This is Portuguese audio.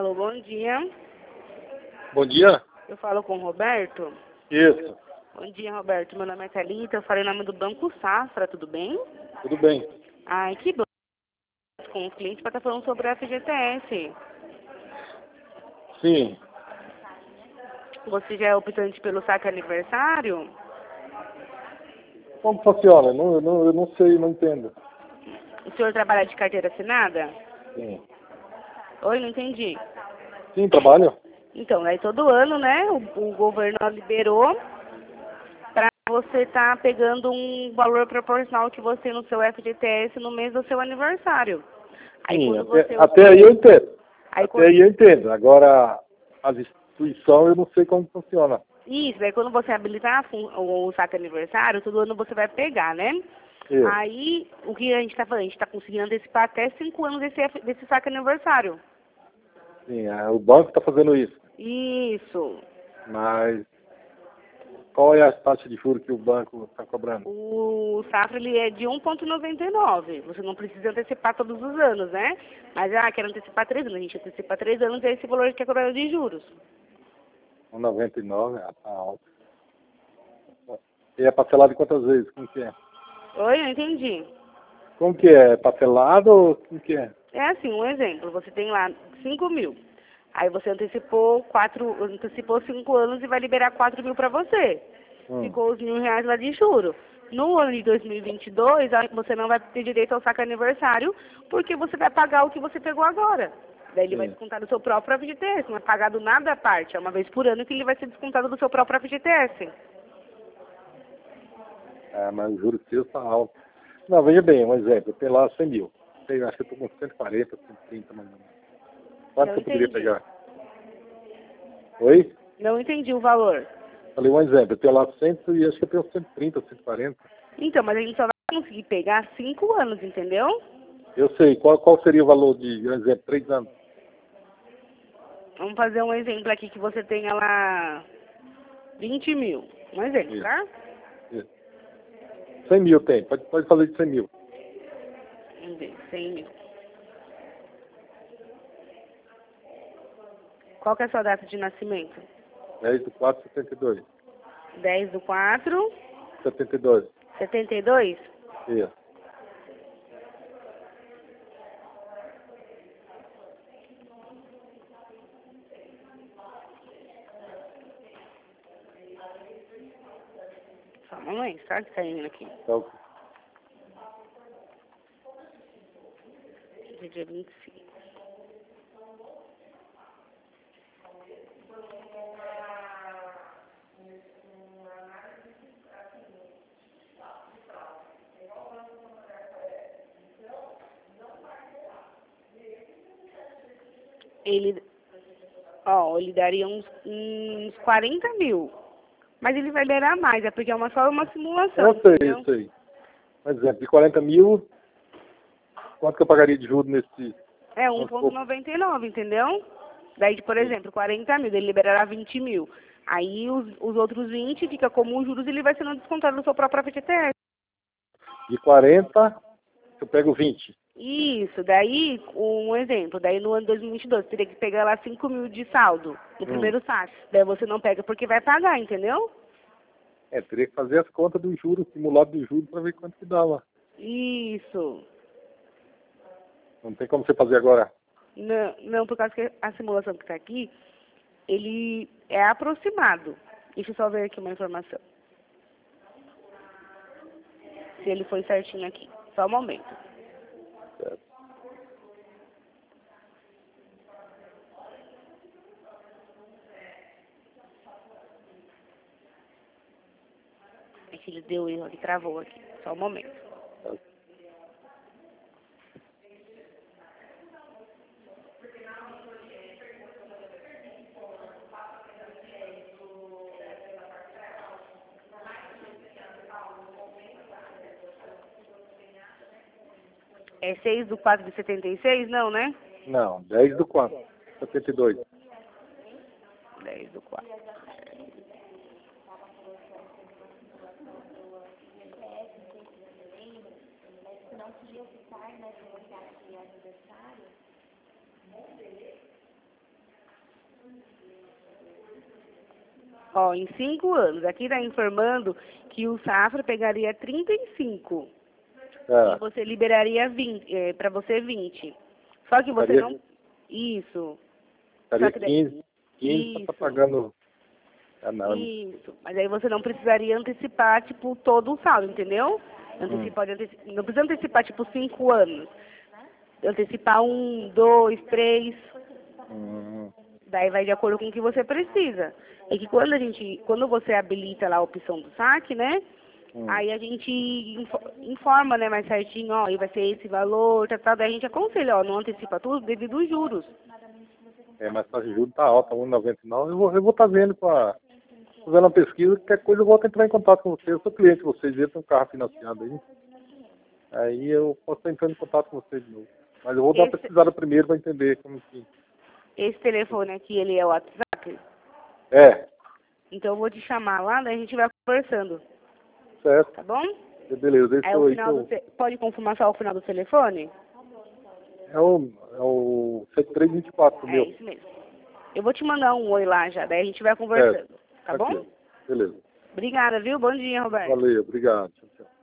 Alô, bom dia. Bom dia. Eu falo com o Roberto. Isso. Bom dia, Roberto. Meu nome é Thalita. Eu falei em nome do Banco Safra, tudo bem? Tudo bem. Ai, que bom. Com o cliente para estar falando sobre a FGTS. Sim. Você já é optante pelo saque aniversário? Como funciona? Eu não sei, não entendo. O senhor trabalha de carteira assinada? Sim. Oi, não entendi. Sim, trabalho? Então, aí todo ano, né, o governo liberou para você estar pegando um valor proporcional que você tem no seu FGTS no mês do seu aniversário. Aí Sim, quando você... até aí eu entendo. Aí, Até aí eu entendo. Agora, as instituições eu não sei como funciona. Isso, aí quando você habilitar o saque aniversário, todo ano você vai pegar, né? Isso. Aí, o que a gente está falando? A gente está conseguindo antecipar até 5 anos desse saque aniversário. Sim, o banco está fazendo isso. Isso. Mas qual é a taxa de juros que o banco está cobrando? O Safra, ele é de 1,99. Você não precisa antecipar todos os anos, né? Mas, quero antecipar 3 anos. A gente antecipa 3 anos e é esse valor que é cobrado de juros. 1,99, tá alto. E é parcelado em quantas vezes? Como que é? Oi, não entendi. Como que é? Parcelado ou como que é? É assim, um exemplo. Você tem lá 5 mil. Aí você antecipou 5 anos e vai liberar 4 mil para você. Ficou os R$ 1.000 lá de juro. No ano de 2022, você não vai ter direito ao saque aniversário, porque você vai pagar o que você pegou agora. Daí ele vai descontar do seu próprio FGTS, não é pagado nada à parte, é uma vez por ano que ele vai ser descontado do seu próprio FGTS. Mas o juros seus está alto. Não, veja bem, um exemplo, eu tenho lá 100 mil. Eu acho que eu estou com 140, 130, mais ou menos. Quanto Não que eu poderia entendi. pegar? Oi? Não entendi o valor. Falei um exemplo, eu tenho lá 100 e acho que eu tenho 130, 140. Então, mas a gente só vai conseguir pegar 5 anos, entendeu? Eu sei, qual seria o valor de, um exemplo, 3 anos? Vamos fazer um exemplo aqui que você tenha lá 20 mil. Um exemplo, Isso, tá? isso. 100 mil tem, pode fazer de 100 mil. Vamos ver, 100 mil. Qual que é a sua data de nascimento? 10/4/72. 10/4, 72. 72? Isso. Só um momento, tá? Que tá indo aqui. Então, Dia 25. Ele daria uns 40 mil. Mas ele vai liberar mais, é porque é só uma simulação, eu sei, entendeu? eu sei. Um exemplo, de 40 mil, quanto que eu pagaria de juros nesse... É vamos supor, 1,99, entendeu? Daí, por exemplo, 40 mil, ele liberará 20 mil. Aí os outros 20 fica como os juros, ele vai sendo descontado do seu próprio FGTS. de 40, eu pego 20. Isso, daí, um exemplo, daí no ano de 2022, teria que pegar lá 5 mil de saldo no primeiro saque. Daí você não pega porque vai pagar, entendeu? Teria que fazer as contas do juros, simulado do juros, para ver quanto que dava. Isso. Não tem como você fazer agora. Não, não, por causa que a simulação que está aqui, ele é aproximado. Deixa eu só ver aqui uma informação. Se ele foi certinho aqui. Só um momento. Certo. É que ele deu erro aqui, travou aqui. Só um momento. É 6/4/76? Não, né? Não, 10/4/72. 10/4. Ó, em 5 anos. Aqui tá informando que o Safra pegaria 35. E você liberaria 20, para você 20. Só que você não... Isso. Estaria Só que daí... 15 tá pagando... não. Isso. Mas aí você não precisaria antecipar, tipo, todo o saldo, entendeu? Não precisa antecipar, tipo, 5 anos. Antecipar 1, 2, 3. Daí vai de acordo com o que você precisa. É que quando você habilita lá a opção do saque, né? Aí a gente informa, né, mais certinho, ó, e vai ser esse valor, tá, daí a gente aconselha, ó, não antecipa tudo devido aos juros. Mas a taxa de juros tá alta, 1,99. Eu vou estar vendo fazendo uma pesquisa, qualquer coisa eu volto a entrar em contato com vocês. Eu sou cliente de vocês, eu tenho um carro financiado aí. Aí eu posso estar entrando em contato com vocês de novo. Mas eu vou dar uma pesquisada primeiro para entender como que... Esse telefone aqui, ele é o WhatsApp? É. Então eu vou te chamar lá, daí a gente vai conversando. Certo. Tá bom? Beleza, Aí o final pode confirmar só o final do telefone? É o 7324 meu. É isso mesmo. Eu vou te mandar um oi lá já, daí a gente vai conversando. Tá bom? Beleza. Obrigada, viu? Bom dia, Roberto. Valeu, obrigado. Tchau, tchau.